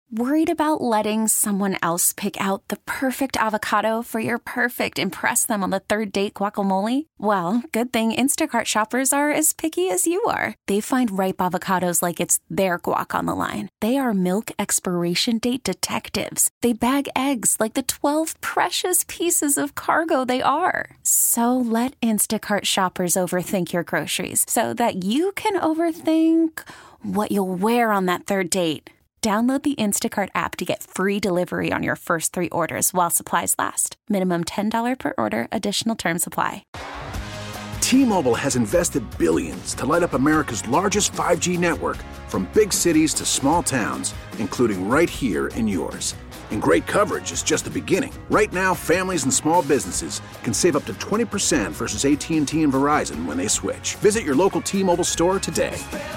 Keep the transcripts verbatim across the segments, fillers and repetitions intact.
Worried about letting someone else pick out the perfect avocado for your perfect impress them on the third date guacamole? Well, good thing Instacart shoppers are as picky as you are. They find ripe avocados like it's their guac on the line. They are milk expiration date detectives. They bag eggs like the twelve precious pieces of cargo they are. So let Instacart shoppers overthink your groceries so that you can overthink what you'll wear on that third date. Download the Instacart app to get free delivery on your first three orders while supplies last. Minimum ten dollars per order. Additional terms apply. T-Mobile has invested billions to light up America's largest five G network, from big cities to small towns, including right here in yours. And great coverage is just the beginning. Right now, families and small businesses can save up to twenty percent versus A T and T and Verizon when they switch. Visit your local T-Mobile store today.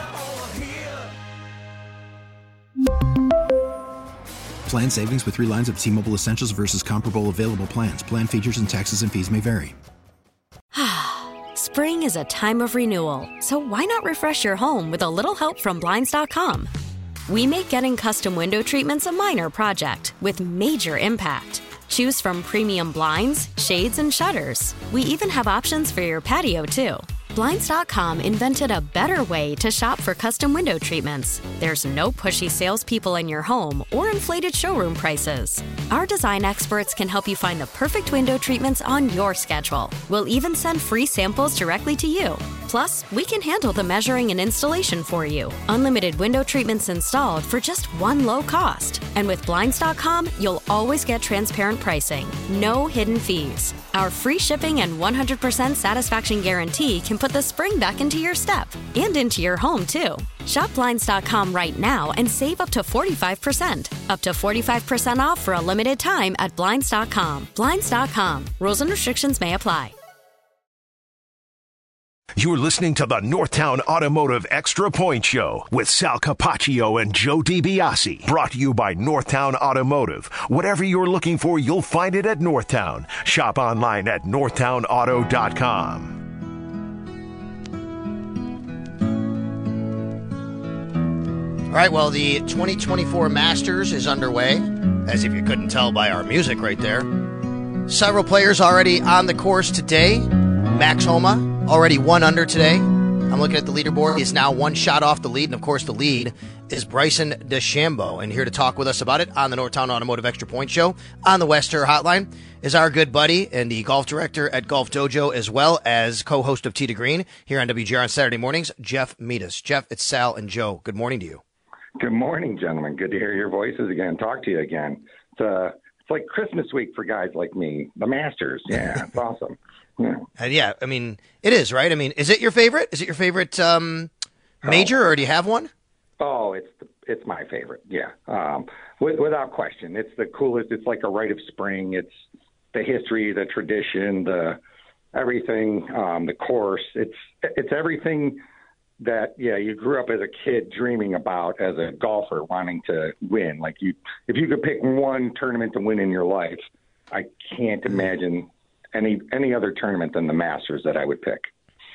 Plan savings with three lines of T-Mobile Essentials versus comparable available plans. Plan features and taxes and fees may vary. Spring is a time of renewal, so why not refresh your home with a little help from Blinds dot com? We make getting custom window treatments a minor project with major impact. Choose from premium blinds, shades, and shutters. We even have options for your patio, too. Blinds dot com invented a better way to shop for custom window treatments. There's no pushy salespeople in your home or inflated showroom prices. Our design experts can help you find the perfect window treatments on your schedule. We'll even send free samples directly to you. Plus, we can handle the measuring and installation for you. Unlimited window treatments installed for just one low cost. And with Blinds dot com, you'll always get transparent pricing. No hidden fees. Our free shipping and one hundred percent satisfaction guarantee can put the spring back into your step and into your home, too. Shop Blinds dot com right now and save up to forty-five percent. Up to forty-five percent off for a limited time at Blinds dot com. Blinds dot com. Rules and restrictions may apply. You're listening to the Northtown Automotive Extra Point Show with Sal Capaccio and Joe DiBiase. Brought to you by Northtown Automotive. Whatever you're looking for, you'll find it at Northtown. Shop online at northtown auto dot com. All right, well, the twenty twenty-four Masters is underway, as if you couldn't tell by our music right there. Several players already on the course today. Max Homa already one under today. I'm looking at the leaderboard. He is now one shot off the lead, and of course the lead is Bryson DeChambeau. And here to talk with us about it on the Northtown Automotive Extra Point Show on the Wester Hotline is our good buddy and the golf director at Golf Dojo, as well as co-host of Tee to Green here on W G R on Saturday mornings, Jeff Meadus. Jeff, it's Sal and Joe. Good morning to you. Good morning, gentlemen. Good to hear your voices again. Talk to you again. It's uh, it's like Christmas week for guys like me. The Masters, yeah, it's awesome. Yeah. And yeah, I mean, it is, right? I mean, is it your favorite? Is it your favorite um, major, oh. or do you have one? Oh, it's the, it's my favorite. Yeah, um, with, without question, it's the coolest. It's like a rite of spring. It's the history, the tradition, the everything, um, the course. It's it's everything that yeah you grew up as a kid dreaming about as a golfer, wanting to win. Like you, if you could pick one tournament to win in your life, I can't imagine any any other tournament than the Masters that I would pick.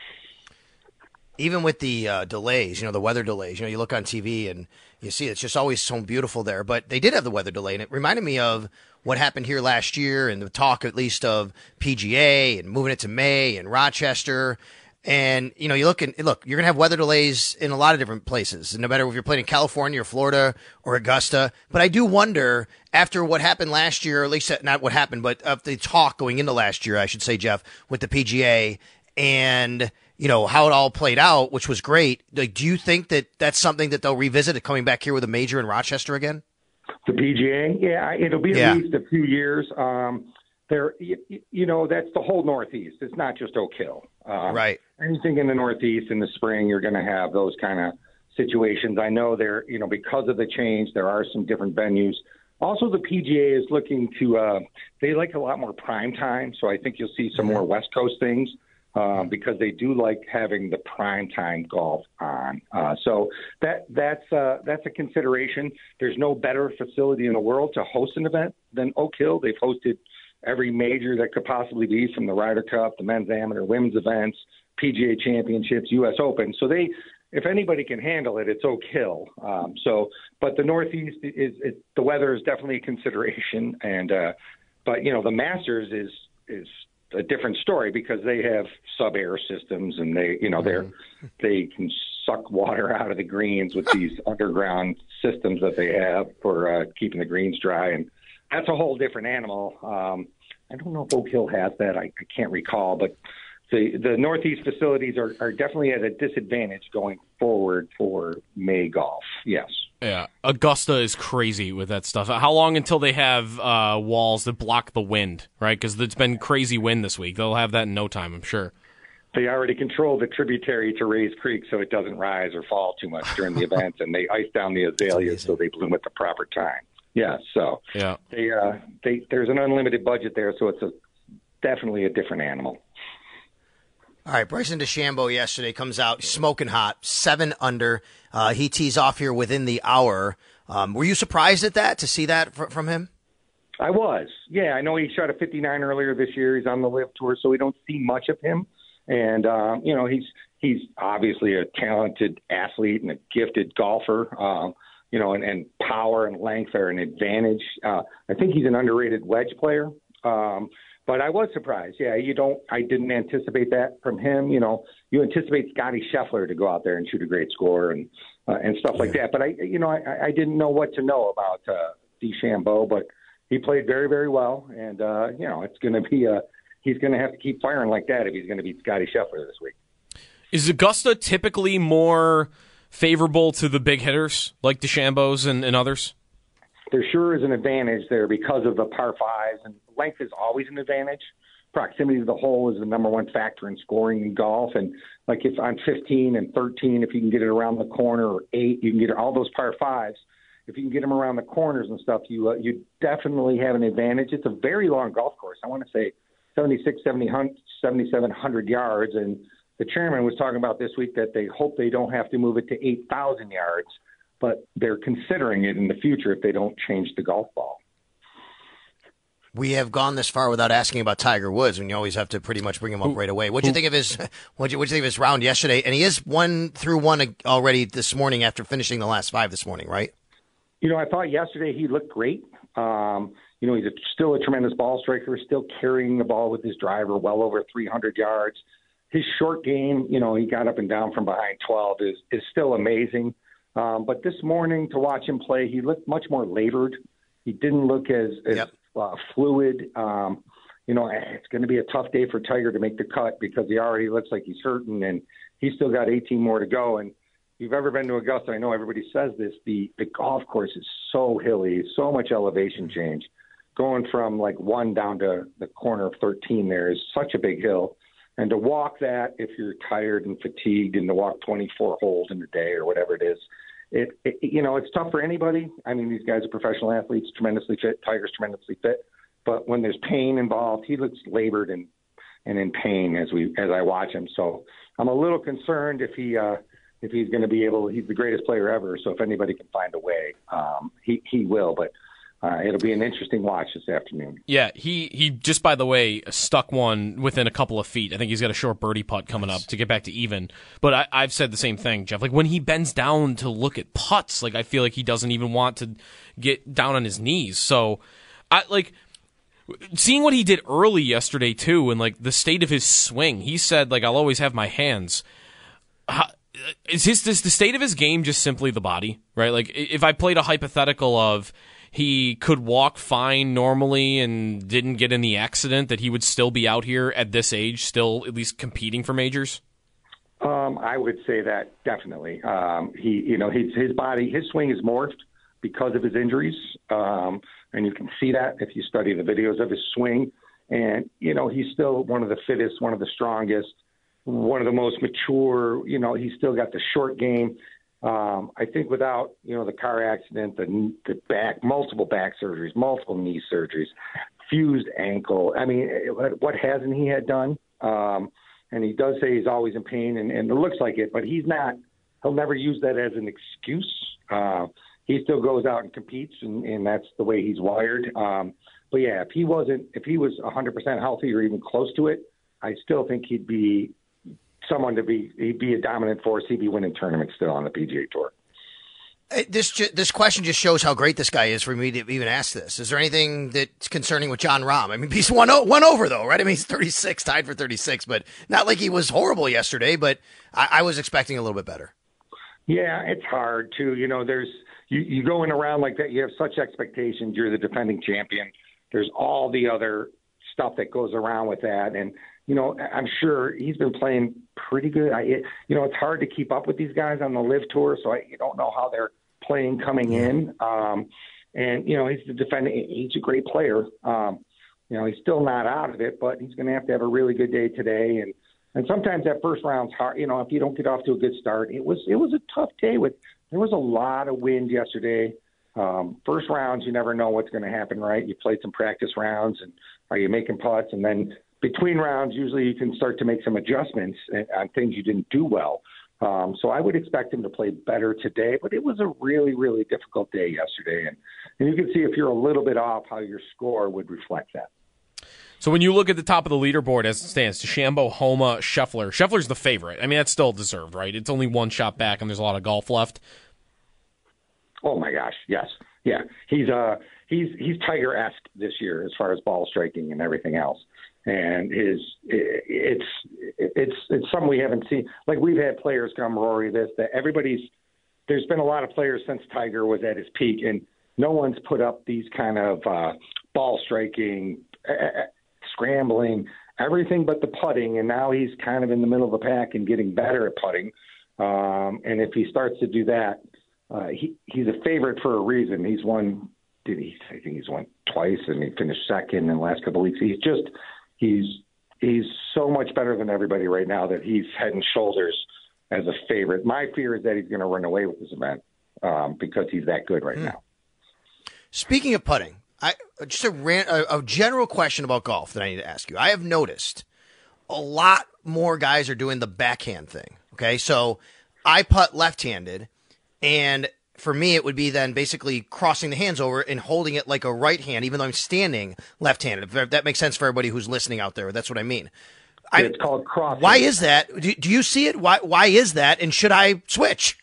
Even with the uh, delays, you know, the weather delays, you know, you look on T V and you see it's just always so beautiful there. But they did have the weather delay, and it reminded me of what happened here last year and the talk at least of P G A and moving it to May and Rochester. And, you know, you look and look, you're going to have weather delays in a lot of different places, no matter if you're playing in California or Florida or Augusta. But I do wonder, after what happened last year, or at least not what happened, but of the talk going into last year, I should say, Jeff, with the P G A and, you know, how it all played out, which was great. Like, do you think that that's something that they'll revisit, coming back here with a major in Rochester again? The P G A? Yeah, it'll be at yeah. least a few years. Um, there, you, you know, that's the whole Northeast. It's not just Oak Hill. Uh, right. Anything in the Northeast in the spring, you're going to have those kind of situations. I know there, you know, because of the change, there are some different venues. Also, the P G A is looking to, uh, they like a lot more prime time. So I think you'll see some more West Coast things uh, because they do like having the prime time golf on. Uh, so that that's uh, that's a consideration. There's no better facility in the world to host an event than Oak Hill. They've hosted every major that could possibly be, from the Ryder Cup, the men's amateur, women's events, P G A championships, U S Open. So they, if anybody can handle it, it's Oak Hill. Um, so, but the Northeast is, is the weather is definitely a consideration, and uh, but you know the Masters is is a different story because they have sub-air systems, and they you know they're mm-hmm. they can suck water out of the greens with these underground systems that they have for uh, keeping the greens dry, and that's a whole different animal. Um, I don't know if Oak Hill has that. I, I can't recall, but the the Northeast facilities are, are definitely at a disadvantage going forward for May golf. Yes. Yeah, Augusta is crazy with that stuff. How long until they have uh, walls that block the wind, right? Because it's been crazy wind this week. They'll have that in no time, I'm sure. They already control the tributary to Rays Creek so it doesn't rise or fall too much during the event, and they ice down the azaleas so they bloom at the proper time. Yeah, so yeah, they uh, they there's an unlimited budget there, so it's a definitely a different animal. All right, Bryson DeChambeau yesterday comes out smoking hot, seven under. Uh, he tees off here within the hour. Um, were you surprised at that, to see that fr- from him? I was. Yeah, I know he shot a fifty-nine earlier this year. He's on the LIV Tour, so we don't see much of him. And, um, you know, he's he's obviously a talented athlete and a gifted golfer, um, you know, and, and power and length are an advantage. Uh, I think he's an underrated wedge player. Um But I was surprised. Yeah, you don't. I didn't anticipate that from him. You know, you anticipate Scotty Scheffler to go out there and shoot a great score and uh, and stuff like that. But I, you know, I, I didn't know what to know about uh, DeChambeau. But he played very, very well, and uh, you know, it's going to be a. He's going to have to keep firing like that if he's going to beat Scotty Scheffler this week. Is Augusta typically more favorable to the big hitters like DeChambeau's and, and others? There sure is an advantage there because of the par fives, and length is always an advantage. Proximity to the hole is the number one factor in scoring in golf. And like if on fifteen and thirteen, if you can get it around the corner, or eight, you can get all those par fives. If you can get them around the corners and stuff, you uh, you definitely have an advantage. It's a very long golf course. I want to say seventy-six, seventy-seven hundred yards. And the chairman was talking about this week that they hope they don't have to move it to eight thousand yards. But they're considering it in the future if they don't change the golf ball. We have gone this far without asking about Tiger Woods, and you always have to pretty much bring him up right away. What'd you think of his? What'd you, what'd you think of his round yesterday? And he is one through one already this morning after finishing the last five this morning, right? You know, I thought yesterday he looked great. Um, you know, he's a, still a tremendous ball striker, still carrying the ball with his driver well over three hundred yards. His short game, you know, he got up and down from behind twelve is is still amazing. Um, but this morning, to watch him play, he looked much more labored. He didn't look as, as yep. uh, fluid. Um, you know, it's going to be a tough day for Tiger to make the cut because he already looks like he's hurting, and he's still got eighteen more to go. And if you've ever been to Augusta, I know everybody says this, the, the golf course is so hilly, so much elevation change. Going from like one down to the corner of thirteen there is such a big hill. And to walk that, if you're tired and fatigued, and to walk twenty-four holes in a day or whatever it is, it, it you know, it's tough for anybody. I mean, these guys are professional athletes, tremendously fit. Tiger's tremendously fit. But when there's pain involved, he looks labored and, and in pain as we as I watch him. So I'm a little concerned if he uh, if he's going to be able. He's the greatest player ever. So if anybody can find a way, um, he he will. But Uh, it'll be an interesting watch this afternoon. Yeah, he, he just, by the way, stuck one within a couple of feet. I think he's got a short birdie putt coming up to get back to even. But I, I've said the same thing, Jeff. Like, when he bends down to look at putts, like, I feel like he doesn't even want to get down on his knees. So, I like, seeing what he did early yesterday, too, and, like, the state of his swing, he said, like, I'll always have my hands. How, is his, is the state of his game just simply the body, right? Like, if I played a hypothetical of he could walk fine normally and didn't get in the accident, that he would still be out here at this age, still at least competing for majors? Um, I would say that definitely. Um, he, you know, his his body, his swing is morphed because of his injuries, um, and you can see that if you study the videos of his swing. And you know, he's still one of the fittest, one of the strongest, one of the most mature. You know, he's still got the short game. Um, I think without, you know, the car accident, the, the back, multiple back surgeries, multiple knee surgeries, fused ankle. I mean, what hasn't he had done? Um, and he does say he's always in pain, and, and it looks like it, but he's not. He'll never use that as an excuse. Uh, he still goes out and competes, and, and that's the way he's wired. Um, but yeah, if he wasn't, if he was one hundred percent healthy or even close to it, I still think he'd be someone to be he'd be a dominant force. He'd be winning tournaments still on the P G A Tour. This ju- this question just shows how great this guy is for me to even ask this. Is there anything that's concerning with Jon Rahm? I mean, he's one, o- one over, though, right? I mean, he's thirty-six, tied for thirty-six, but not like he was horrible yesterday, but I, I was expecting a little bit better. Yeah, it's hard, too. You know, there's you, you go in around like that, you have such expectations. You're the defending champion. There's all the other stuff that goes around with that. And, you know, I'm sure he's been playing pretty good. I, it, you know, it's hard to keep up with these guys on the Live Tour, so I you don't know how they're playing coming in. Um, and, you know, he's the defending. He's a great player. Um, you know, he's still not out of it, but he's going to have to have a really good day today. And, and sometimes that first round's hard. You know, if you don't get off to a good start, it was, it was a tough day with, there was a lot of wind yesterday. Um, first rounds, you never know what's going to happen, right? You played some practice rounds and are you making putts? And then between rounds, usually you can start to make some adjustments on things you didn't do well. Um, so I would expect him to play better today, but it was a really, really difficult day yesterday. And, and you can see if you're a little bit off how your score would reflect that. So when you look at the top of the leaderboard as it stands, DeChambeau, Homa, Scheffler, Scheffler's the favorite. I mean, that's still deserved, right? It's only one shot back and there's a lot of golf left. Oh my gosh. Yes. Yeah. He's, uh, he's, he's Tiger-esque this year as far as ball striking and everything else. And his, it's, it's, it's something we haven't seen. Like we've had players come, Rory, this, that everybody's, there's been a lot of players since Tiger was at his peak, and no one's put up these kind of uh, ball striking, uh, scrambling, everything but the putting. And now he's kind of in the middle of the pack and getting better at putting. Um, and if he starts to do that, uh, he, he's a favorite for a reason. He's won, did he, I think he's won twice, and he finished second in the last couple of weeks. He's just, He's he's so much better than everybody right now that he's head and shoulders as a favorite. My fear is that he's going to run away with this event um, because he's that good right mm. now. Speaking of putting, I just a, ran, a, a general question about golf that I need to ask you. I have noticed a lot more guys are doing the backhand thing. Okay, so I putt left-handed, and for me, it would be then basically crossing the hands over and holding it like a right hand, even though I'm standing left-handed. If that makes sense for everybody who's listening out there, that's what I mean. I, it's called crossing. Why is that? Do, do you see it? Why Why is that? And should I switch?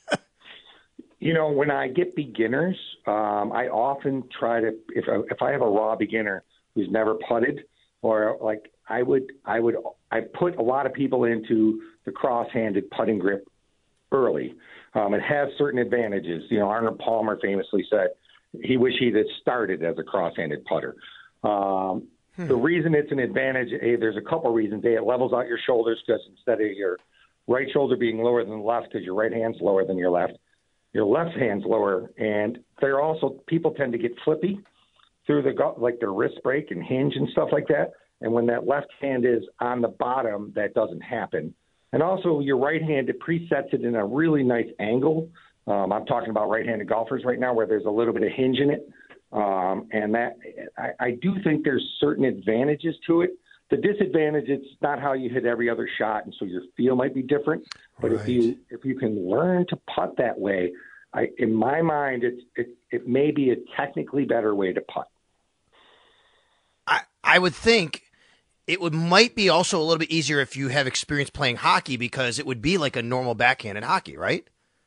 You know, when I get beginners, um, I often try to, if I, if I have a raw beginner who's never putted, or like I would, I would, I put a lot of people into the cross-handed putting grip early. Um, it has certain advantages. You know, Arnold Palmer famously said he wished he'd have started as a cross-handed putter. Um, hmm. The reason it's an advantage, A, there's a couple reasons. A, it levels out your shoulders because instead of your right shoulder being lower than the left because your right hand's lower than your left, your left hand's lower. And they're also, people tend to get flippy through the, like their wrist break and hinge and stuff like that. And when that left hand is on the bottom, that doesn't happen. And also your right hand, it presets it in a really nice angle. Um, I'm talking about right-handed golfers right now where there's a little bit of hinge in it. Um, and that I, I do think there's certain advantages to it. The disadvantage, it's not how you hit every other shot, and so your feel might be different. But right. if you if you can learn to putt that way, I, in my mind, it's, it, it may be a technically better way to putt. I, I would think it would might be also a little bit easier if you have experience playing hockey because it would be like a normal backhand in hockey, right?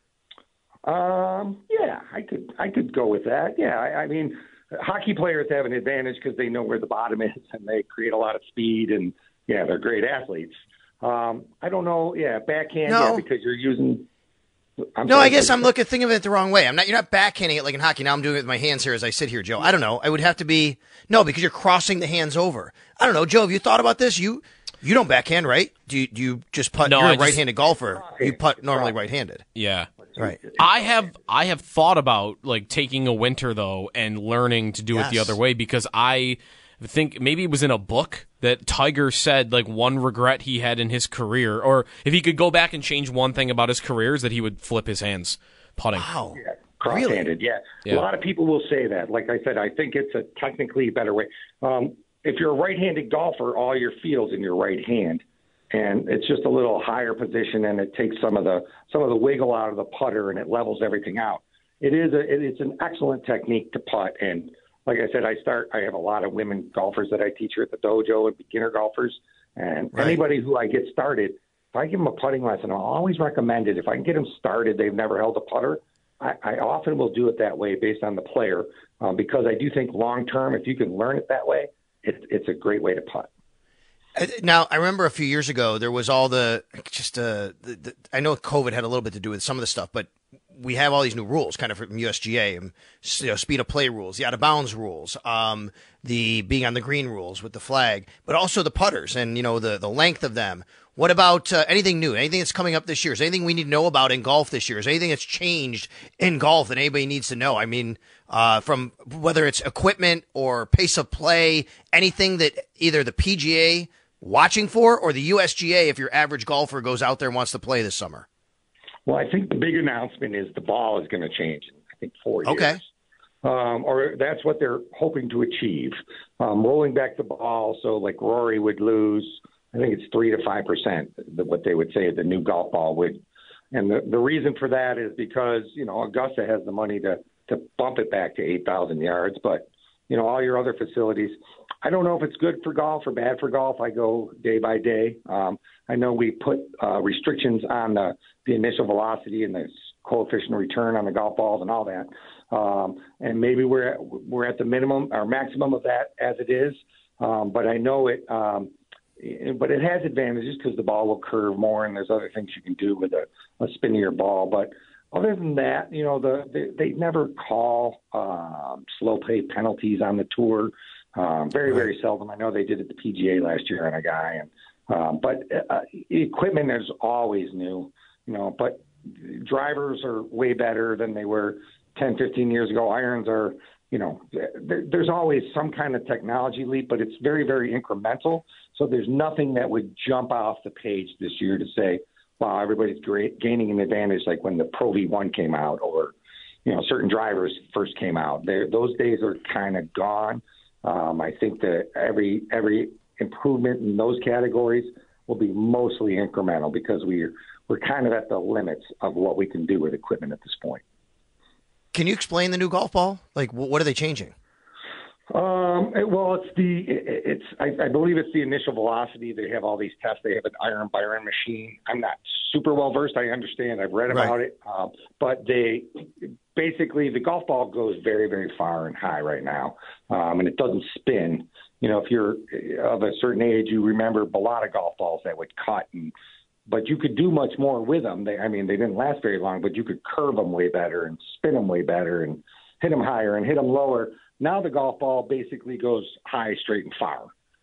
Um, yeah, I could I could go with that. Yeah, I, I mean, hockey players have an advantage because they know where the bottom is and they create a lot of speed and, yeah, they're great athletes. Um, I don't know, yeah, backhand, no. yeah, because you're using I'm no, I guess I'm looking thinking of it the wrong way. I'm not. You're not backhanding it like in hockey. Now I'm doing it with my hands here as I sit here, Joe. I don't know. I would have to be no because you're crossing the hands over. I don't know, Joe. Have you thought about this? You you don't backhand, right? Do you, do you just putt? No, you're I a just, right-handed golfer. You putt normally right-handed. Yeah, right. I have I have thought about like taking a winter though and learning to do yes. it the other way because I think maybe it was in a book that Tiger said like one regret he had in his career, or if he could go back and change one thing about his career is that he would flip his hands putting. Wow. Yeah, cross-handed, yeah. yeah. A lot of people will say that. Like I said, I think it's a technically better way. Um, if you're a right-handed golfer, all your feel's in your right hand, and it's just a little higher position, and it takes some of the some of the wiggle out of the putter, and it levels everything out. It is a, it, it's an excellent technique to putt, and like I said, I start. I have a lot of women golfers that I teach here at the dojo and beginner golfers, and right. anybody who I get started, if I give them a putting lesson, I'll always recommend it. If I can get them started, they've never held a putter, I, I often will do it that way based on the player, um, because I do think long-term, if you can learn it that way, it, it's a great way to putt. Now, I remember a few years ago, there was all the, just, uh, the, the, I know COVID had a little bit to do with some of the stuff, but we have all these new rules kind of from U S G A, and, you know, speed of play rules, the out of bounds rules, um, the being on the green rules with the flag, but also the putters and, you know, the, the length of them. What about uh, anything new, anything that's coming up this year? Is there anything we need to know about in golf this year? Is there anything that's changed in golf that anybody needs to know? I mean, uh, from whether it's equipment or pace of play, anything that either the P G A watching for or the U S G A if your average golfer goes out there and wants to play this summer? Well, I think the big announcement is the ball is going to change in, I think, four years. Okay. Um, or that's what they're hoping to achieve. Um, rolling back the ball, so like Rory would lose, I think it's three to five percent, what they would say the new golf ball would. And the, the reason for that is because, you know, Augusta has the money to, to bump it back to eight thousand yards, but, you know, all your other facilities, I don't know if it's good for golf or bad for golf. I go day by day. Um, I know we put uh, restrictions on the, the initial velocity and the coefficient of return on the golf balls and all that. Um, and maybe we're at, we're at the minimum or maximum of that as it is. Um, but I know it, um, but it has advantages because the ball will curve more and there's other things you can do with a, a spinnier ball. But other than that, you know, the, the they never call um, slow play penalties on the tour. Um, very, very seldom. I know they did it at the P G A last year on a guy. And um, but uh, equipment is always new, you know, but drivers are way better than they were ten, fifteen years ago. Irons are, you know, there, there's always some kind of technology leap, but it's very, very incremental. So there's nothing that would jump off the page this year to say, wow, everybody's great, gaining an advantage like when the Pro V one came out or, you know, certain drivers first came out. They're, those days are kind of gone. Um, I think that every every improvement in those categories will be mostly incremental because we're we're kind of at the limits of what we can do with equipment at this point. Can you explain the new golf ball? Like, what are they changing? Um, it, well, it's the it, it's I, I believe it's the initial velocity. They have all these tests. They have an iron by iron machine. I'm not super well versed. I understand. I've read about right. it, um, but they basically the golf ball goes very very far and high right now, um, and it doesn't spin. You know, if you're of a certain age, you remember a lot of golf balls that would cut, and but you could do much more with them. They, I mean, they didn't last very long, but you could curve them way better and spin them way better and hit them higher and hit them lower. Now the golf ball basically goes high, straight, and far,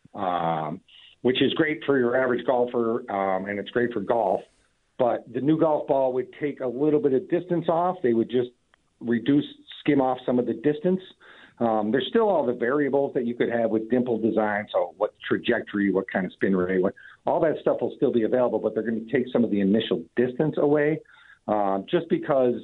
um, which is great for your average golfer, um, and it's great for golf. But the new golf ball would take a little bit of distance off. They would just reduce, skim off some of the distance. Um, there's still all the variables that you could have with dimple design, so what trajectory, what kind of spin rate, what, all that stuff will still be available, but they're going to take some of the initial distance away um, just because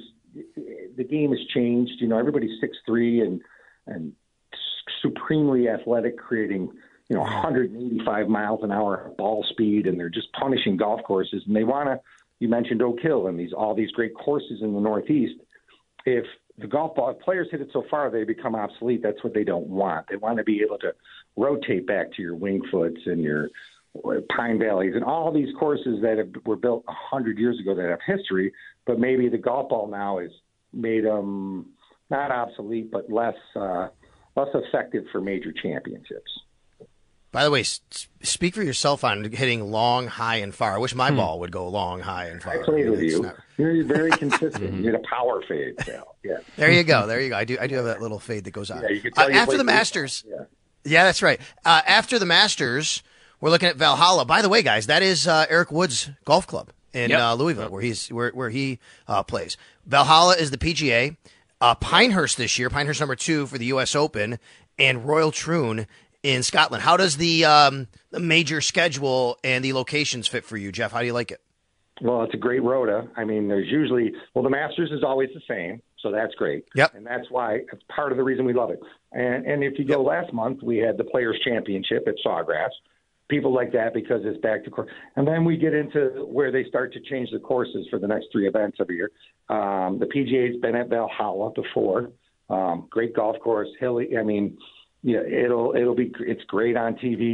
the game has changed. You know, everybody's six three and and supremely athletic, creating, you know, one hundred eighty-five miles an hour ball speed, and they're just punishing golf courses. And they want to, you mentioned Oak Hill and these all these great courses in the Northeast. If the golf ball, if players hit it so far, they become obsolete. That's what they don't want. They want to be able to rotate back to your Winged Foots and your Pine Valleys and all these courses that have, were built one hundred years ago that have history, but maybe the golf ball now has made them not obsolete, but less uh, less effective for major championships. By the way, speak for yourself on hitting long, high, and far. I wish my hmm. ball would go long, high, and far. I played with you. Not... You're very consistent. You get a power fade, Sal. Yeah. There you go. There you go. I do. I do have that little fade that goes on. Yeah, you can tell uh, you after the Masters. Yeah. yeah, that's right. Uh, after the Masters, we're looking at Valhalla. By the way, guys, that is uh, Eric Wood's golf club in yep. uh, Louisville, where he's where where he uh, plays. Valhalla is the P G A. Uh, Pinehurst this year, Pinehurst number two for the U S Open, and Royal Troon in Scotland. How does the um, the major schedule and the locations fit for you, Jeff? How do you like it? Well, it's a great rota. I mean, there's usually, well, the Masters is always the same, so that's great. Yep. And that's why, it's part of the reason we love it. And, and if you go last month, we had the Players' Championship at Sawgrass. People like that because it's back to course. And then we get into where they start to change the courses for the next three events every year. Um, the P G A's been at Valhalla before. Um, great golf course, hilly. I mean, yeah, it'll it'll be it's great on T V.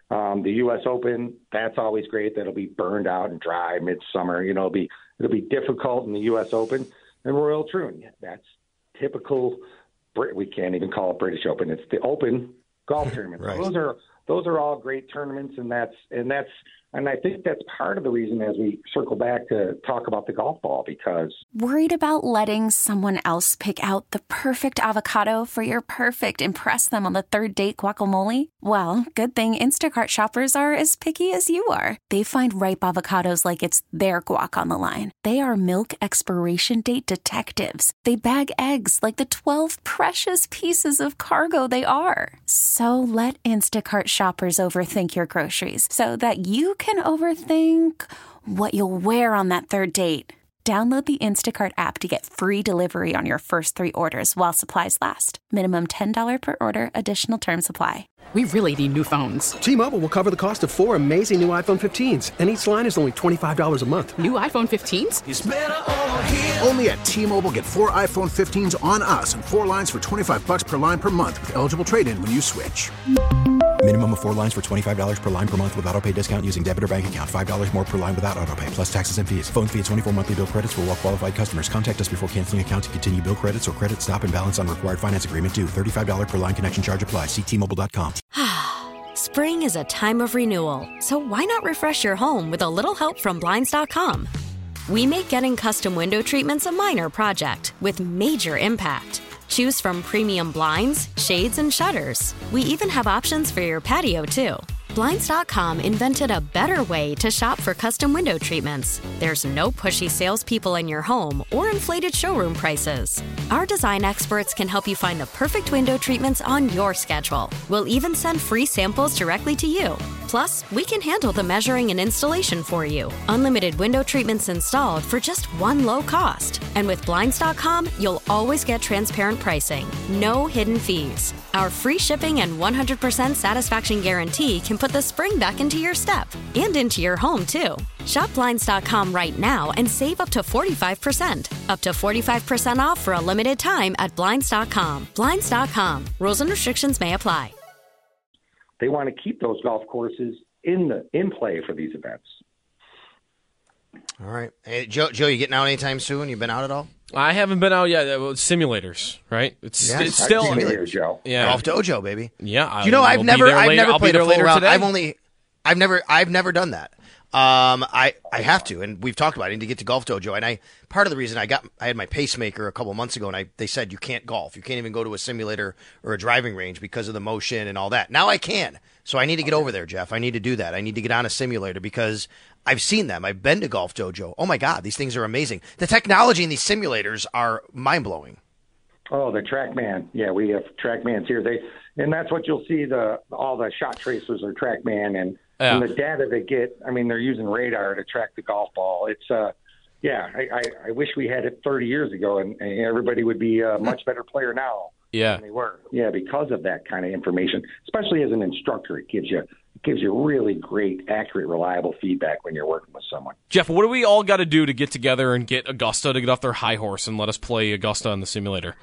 Um, the U S Open, that's always great. That'll be burned out and dry midsummer. You know, it'll be it'll be difficult in the U S Open. And Royal Troon, yeah, that's typical. We can't even call it British Open. It's the Open golf tournament. Right. Those are those are all great tournaments, and that's and that's and I think that's part of the reason as we circle back to talk about the golf ball, because Worried about letting someone else pick out the perfect avocado for your perfect impress them on the third date guacamole? Well, good thing Instacart shoppers are as picky as you are. They find ripe avocados like it's their guac on the line. They are milk expiration date detectives. They bag eggs like the twelve precious pieces of cargo they are. So let Instacart shoppers overthink your groceries so that you can overthink what you'll wear on that third date. Download the Instacart app to get free delivery on your first three orders while supplies last. Minimum ten dollars per order. Additional terms apply. We really need new phones. T-Mobile will cover the cost of four amazing new iPhone fifteens, and each line is only twenty-five dollars a month. New iPhone fifteens? It's better over here. Only at T-Mobile, get four iPhone fifteens on us and four lines for twenty-five dollars per line per month with eligible trade-in when you switch. Minimum of four lines for twenty-five dollars per line per month with autopay discount using debit or bank account. five dollars more per line without autopay, plus taxes and fees. Phone fee at twenty-four monthly bill credits for well-qualified customers. Contact us before canceling account to continue bill credits or credit stop and balance on required finance agreement due. thirty-five dollars per line connection charge applies. See T Mobile dot com. Spring is a time of renewal, so why not refresh your home with a little help from Blinds dot com? We make getting custom window treatments a minor project with major impact. Choose from premium blinds, shades, and shutters. We even have options for your patio, too. Blinds dot com invented a better way to shop for custom window treatments. There's no pushy salespeople in your home or inflated showroom prices. Our design experts can help you find the perfect window treatments on your schedule. We'll even send free samples directly to you. Plus, we can handle the measuring and installation for you. Unlimited window treatments installed for just one low cost. And with Blinds dot com, you'll always get transparent pricing. No hidden fees. Our free shipping and one hundred percent satisfaction guarantee can put the spring back into your step and into your home, too. Shop Blinds dot com right now and save up to forty-five percent. Up to forty-five percent off for a limited time at Blinds dot com. Blinds dot com. Rules and restrictions may apply. they want to keep those golf courses in the in play for these events. All right. Hey, Joe, Joe, you getting out anytime soon? You been out at all? I haven't been out yet. Simulators, right? It's, yes, it's still simulators, Joe. Yeah, Golf Dojo, baby. Yeah, you know, I've never, I've later. never I'll played a full round. Today. I've only, I've never, I've never done that. Um, I, I have to, and we've talked about it. I need to get to Golf Dojo, and I part of the reason I got, I had my pacemaker a couple of months ago, and I they said you can't golf, you can't even go to a simulator or a driving range because of the motion and all that. Now I can, so I need to get over there, Jeff. I need to do that. I need to get on a simulator because I've seen them. I've been to Golf Dojo. Oh my God, these things are amazing. The technology in these simulators are mind blowing. Oh, the TrackMan. Yeah, we have TrackMans here. They and that's what you'll see. The all the shot tracers are TrackMan, and, yeah. and the data they get. I mean, they're using radar to track the golf ball. It's uh, yeah. I, I, I wish we had it thirty years ago, and, and everybody would be a much better player now. Yeah, than they were. Yeah, because of that kind of information. Especially as an instructor, it gives you it gives you really great, accurate, reliable feedback when you're working with someone. Jeff, what do we all got to do to get together and get Augusta to get off their high horse and let us play Augusta on the simulator?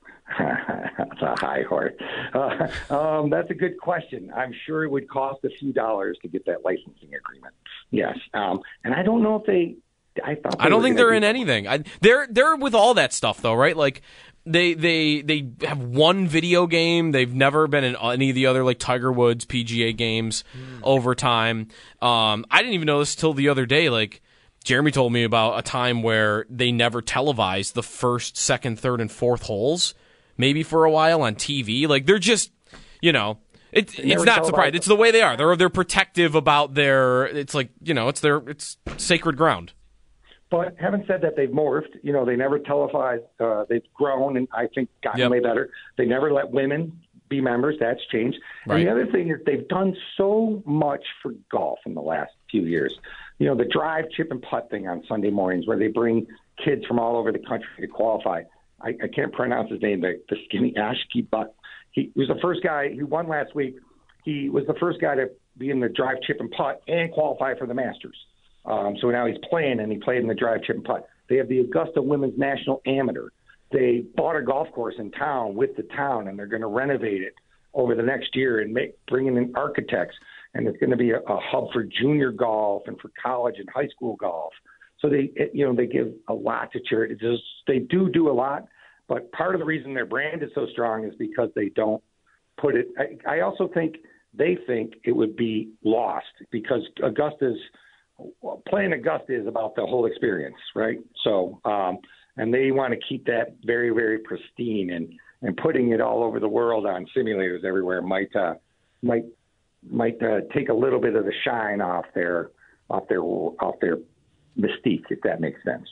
That's a high horse. Uh, um, that's a good question. I'm sure it would cost a few dollars to get that licensing agreement. Yes, um, and I don't know if they. I thought. They I don't think they're be- in anything. I, they're they're with all that stuff though, right? Like they they they have one video game. They've never been in any of the other like Tiger Woods P G A games mm. over time. Um, I didn't even know this till the other day. Like Jeremy told me about a time where they never televised the first, second, third, and fourth holes. Maybe for a while on T V. Like they're just, you know, it, it's not surprising. It's the way they are. They're they're protective about their. It's like you know, it's their it's sacred ground. But having said that, they've morphed. You know, they never televised. Uh, they've grown and I think gotten yep. way better. They never let women be members. That's changed. Right. And the other thing is they've done so much for golf in the last few years. You know, the drive, chip, and putt thing on Sunday mornings where they bring kids from all over the country to qualify. I, I can't pronounce his name, but the skinny Ashki Butt. He was the first guy who won last week. He was the first guy to be in the drive, chip, and putt and qualify for the Masters. Um, so now he's playing, and he played in the drive, chip, and putt. They have the Augusta Women's National Amateur. They bought a golf course in town with the town, and they're going to renovate it over the next year and make bring in architects. and it's going to be a, a hub for junior golf and for college and high school golf. So they, you know, they give a lot to charity. Just, they do do a lot, but part of the reason their brand is so strong is because they don't put it. I, I also think they think it would be lost because Augusta's playing Augusta is about the whole experience, right? So, um, and they want to keep that very, very pristine, and, and putting it all over the world on simulators everywhere might uh, might might uh, take a little bit of the shine off their off their off their mystique, if that makes sense.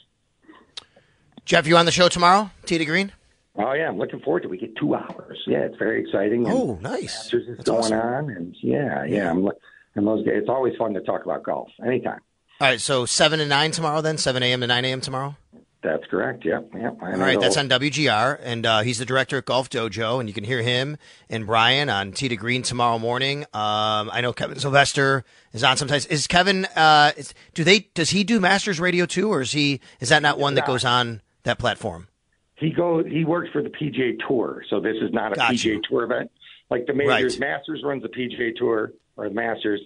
Jeff, you on the show tomorrow, Tee to Green? Oh yeah, I'm looking forward to it. We get two hours. Yeah, it's very exciting. Oh, and nice. Masters is That's going awesome. on, and yeah, yeah. I'm, and those days, it's always fun to talk about golf. Anytime. All right, so seven to nine tomorrow, then seven a.m. to nine a.m. tomorrow. That's correct. Yep. Yep. All right, that's on W G R, and uh, he's the director at Golf Dojo, and you can hear him and Brian on Tee to Green tomorrow morning. Um, I know Kevin Sylvester is on sometimes. Is Kevin? Uh, is, do they? Does he do Masters Radio too, or is he? Is that not one that goes on that platform? He goes. He works for the P G A Tour, so this is not a Gotcha. P G A Tour event. Like the majors, Right. Masters runs the P G A Tour or the Masters.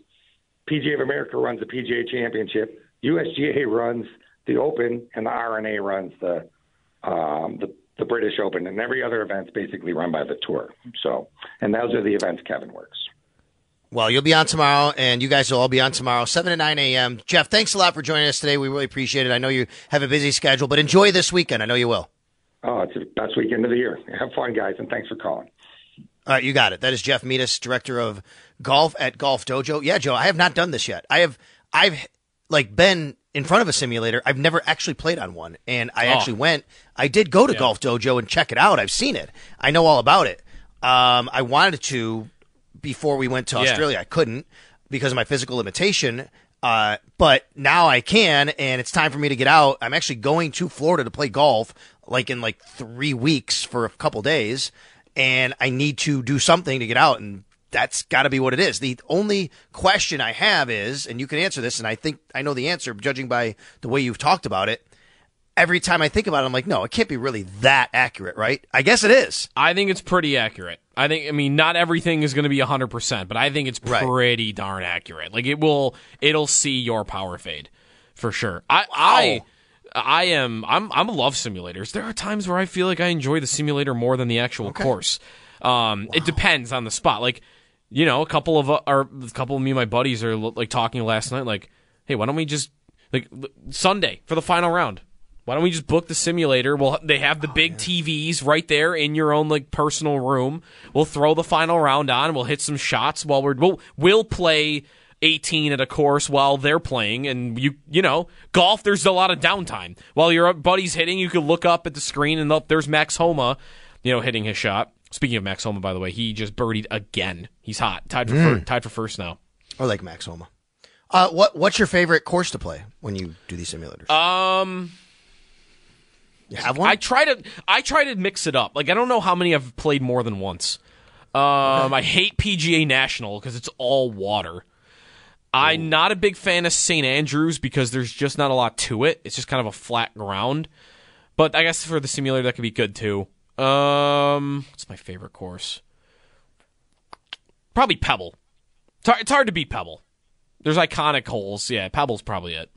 P G A of America runs the P G A Championship. U S G A runs the Open, and the R N A runs the um, the, the British Open, and every other event's basically run by the Tour. So, and those are the events Kevin works. Well, you'll be on tomorrow, and you guys will all be on tomorrow, seven to nine a.m. Jeff, thanks a lot for joining us today. We really appreciate it. I know you have a busy schedule, but enjoy this weekend. I know you will. Oh, it's the best weekend of the year. Have fun, guys, and thanks for calling. All right, you got it. That is Jeff Meadus, director of golf at Golf Dojo. Yeah, Joe, I have not done this yet. I have, I've like been in front of a simulator. I've never actually played on one, and I Oh. actually went. I did go to Yeah. Golf Dojo and check it out. I've seen it. I know all about it. Um, I wanted to before we went to Yeah. Australia. I couldn't because of my physical limitation. Uh, but now I can, and it's time for me to get out. I'm actually going to Florida to play golf, like in like three weeks for a couple days, and I need to do something to get out, and that's got to be what it is. The only question I have is, and you can answer this, and I think I know the answer, judging by the way you've talked about it. Every time I think about it, I'm like, no, it can't be really that accurate, right? I guess it is. I think it's pretty accurate. I think, I mean, not everything is going to be one hundred percent, but I think it's Right. pretty darn accurate. Like, it will, it'll see your power fade for sure. I, Wow. I, I am, I'm, I'm a love simulators. There are times where I feel like I enjoy the simulator more than the actual course. Um, It depends on the spot. Like, you know, a couple of, uh, or a couple of me and my buddies are like talking last night, like, hey, why don't we just, like, Sunday for the final round? Why don't we just book the simulator? Well, they have the big T Vs right there in your own like personal room. We'll throw the final round on. We'll hit some shots while we're we'll, we'll play eighteen at a course while they're playing. And you you know, golf. There's a lot of downtime while your buddy's hitting. You can look up at the screen and look, there's Max Homa, you know, hitting his shot. Speaking of Max Homa, by the way, he just birdied again. He's hot, tied for Mm. fir- tied for first now. I like Max Homa. Uh, what what's your favorite course to play when you do these simulators? Um. You have one? I try to I try to mix it up. Like I don't know how many I've played more than once. Um, I hate P G A National because it's all water. I'm not a big fan of Saint Andrews because there's just not a lot to it. It's just kind of a flat ground. But I guess for the simulator that could be good too. Um, what's my favorite course? Probably Pebble. It's hard, it's hard to beat Pebble. There's iconic holes. Yeah, Pebble's probably it.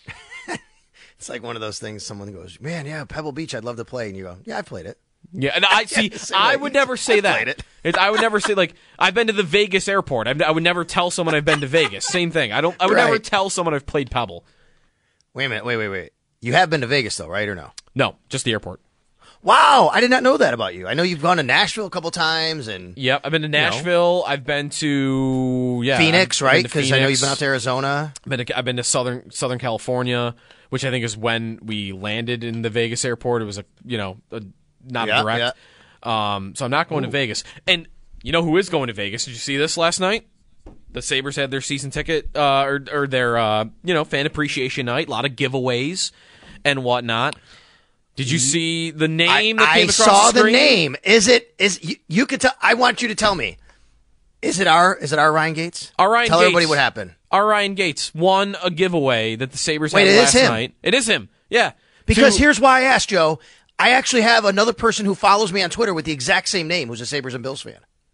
It's like one of those things someone goes, man, yeah, Pebble Beach, I'd love to play. And you go, yeah, I've played it. Yeah, and I see. Same I way. would never say I've that. played it. It's- I would never say like I've been to the Vegas airport. I've, I would never tell someone I've been to Vegas. Same thing. I don't. I would Right. never tell someone I've played Pebble. Wait a minute, wait, wait, wait. You have been to Vegas, though, right, or no? No, just the airport. Wow, I did not know that about you. I know you've gone to Nashville a couple times and Yep, I've been to know. Nashville. I've been to yeah Phoenix, I've been right? to Because I know you've Phoenix. been out to Arizona. I've been to, I've been to Southern Southern California, which I think is when we landed in the Vegas airport. It was a you know a, not Yeah, direct. Um, so I'm not going to Vegas. And you know who is going to Vegas? Did you see this last night? The Sabres had their season ticket uh, or or their uh, you know fan appreciation night. A lot of giveaways and whatnot. Did you see the name I, that came I across saw the screen? the name. Is it? Is you, you could tell? I want you to tell me. Is it our? Is it our Ryan Gates? Our Ryan Tell Gates. everybody what happened. Our Ryan Gates won a giveaway that the Sabres Wait, had it is last him? night. It is him. Yeah. Because To- here's why I asked, Joe. I actually have another person who follows me on Twitter with the exact same name, who's a Sabres and Bills fan. Yeah.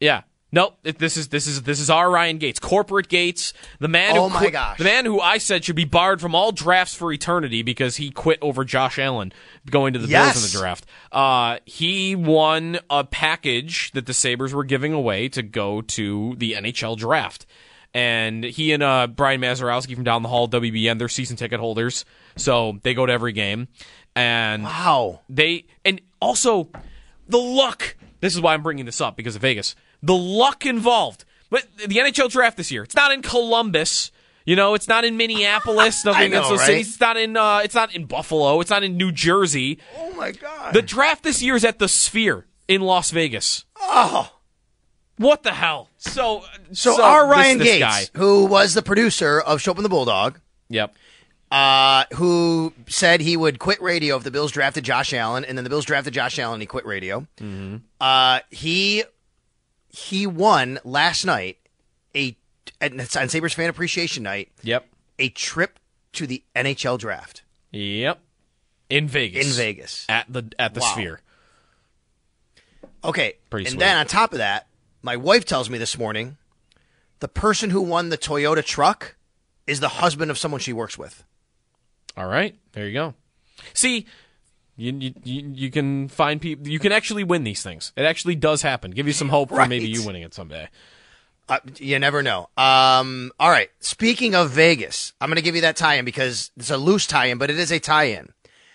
Nope. It, this is this is this is our Ryan Gates, corporate Gates, the man. Who oh my quit, gosh! The man who I said should be barred from all drafts for eternity because he quit over Josh Allen going to the yes. Bills in the draft. Uh, he won a package that the Sabres were giving away to go to the N H L draft, and he and uh, Brian Mazurowski from down the hall, W B N, they're season ticket holders, so they go to every game. And wow, they and also the luck. This is why I'm bringing this up because of Vegas. The luck involved. But the N H L draft this year, it's not in Columbus. You know, it's not in Minneapolis. Nothing I know, against those right? cities. It's not in. Uh, it's not in Buffalo. It's not in New Jersey. Oh my God! The draft this year is at the Sphere in Las Vegas. Oh, what the hell? So, so, so our Ryan this, this Gates, guy. who was the producer of Show Up in the Bulldog, yep, uh, who said he would quit radio if the Bills drafted Josh Allen, and then the Bills drafted Josh Allen, and he quit radio. Mm-hmm. Uh, he. He won last night a on Sabres Fan Appreciation Night. Yep. A trip to the N H L draft. Yep. In Vegas. In Vegas. At the at the wow. Sphere. Okay. Pretty and sweet. then on top of that, my wife tells me this morning the person who won the Toyota truck is the husband of someone she works with. All right. There you go. See, You, you you can find people. You can actually win these things. It actually does happen. Give you some hope right. for maybe you winning it someday. Uh, you never know. Um, all right. Speaking of Vegas, I'm going to give you that tie-in because it's a loose tie-in, but it is a tie-in.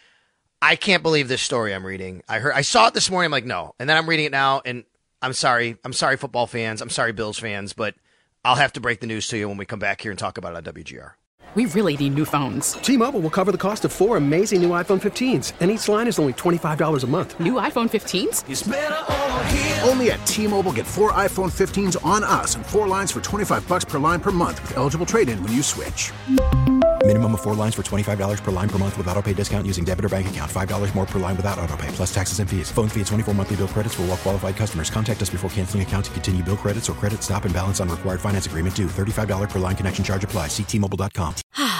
I can't believe this story I'm reading. I heard, I saw it this morning. I'm like, no, and then I'm reading it now, and I'm sorry. I'm sorry, football fans. I'm sorry, Bills fans, but I'll have to break the news to you when we come back here and talk about it on W G R. We really need new phones. T-Mobile will cover the cost of four amazing new iPhone fifteens, and each line is only twenty-five dollars a month. New iPhone fifteens? It's better over here. Only at T-Mobile, get four iPhone fifteens on us and four lines for twenty-five dollars per line per month with eligible trade-in when you switch. Minimum of four lines for twenty-five dollars per line per month with autopay discount using debit or bank account. five dollars more per line without autopay, plus taxes and fees. Phone fee at twenty-four monthly bill credits for well-qualified customers. Contact us before canceling account to continue bill credits or credit stop and balance on required finance agreement due. thirty-five dollars per line connection charge applies. See T Mobile dot com.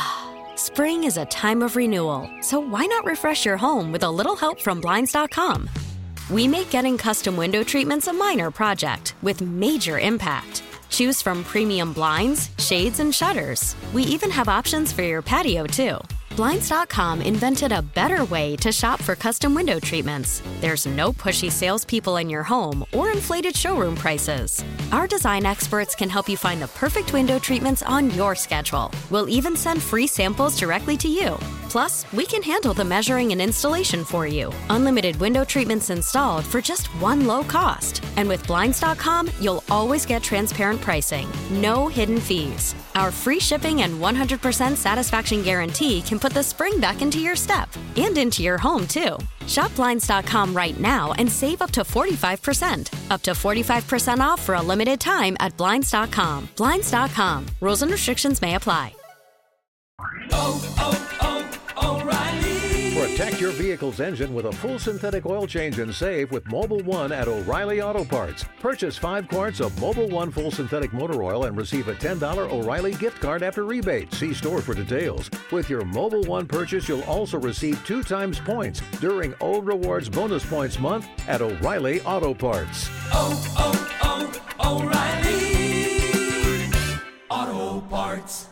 Spring is a time of renewal, so why not refresh your home with a little help from Blinds dot com? We make getting custom window treatments a minor project with major impact. Choose from premium blinds, shades, and shutters. We even have options for your patio, too. Blinds dot com invented a better way to shop for custom window treatments. There's no pushy salespeople in your home or inflated showroom prices. Our design experts can help you find the perfect window treatments on your schedule. We'll even send free samples directly to you. Plus, we can handle the measuring and installation for you. Unlimited window treatments installed for just one low cost. And with Blinds dot com, you'll always get transparent pricing. No hidden fees. Our free shipping and one hundred percent satisfaction guarantee can put the spring back into your step and into your home, too. Shop Blinds dot com right now and save up to forty-five percent. Up to forty-five percent off for a limited time at Blinds dot com. Blinds dot com. Rules and restrictions may apply. Oh, oh, oh, O'Reilly. Protect your vehicle's engine with a full synthetic oil change and save with Mobil one at O'Reilly Auto Parts. Purchase five quarts of Mobil one full synthetic motor oil and receive a ten dollars O'Reilly gift card after rebate. See store for details. With your Mobil one purchase, you'll also receive two times points during O Rewards Bonus Points Month at O'Reilly Auto Parts. Oh, oh, oh, O'Reilly Auto Parts.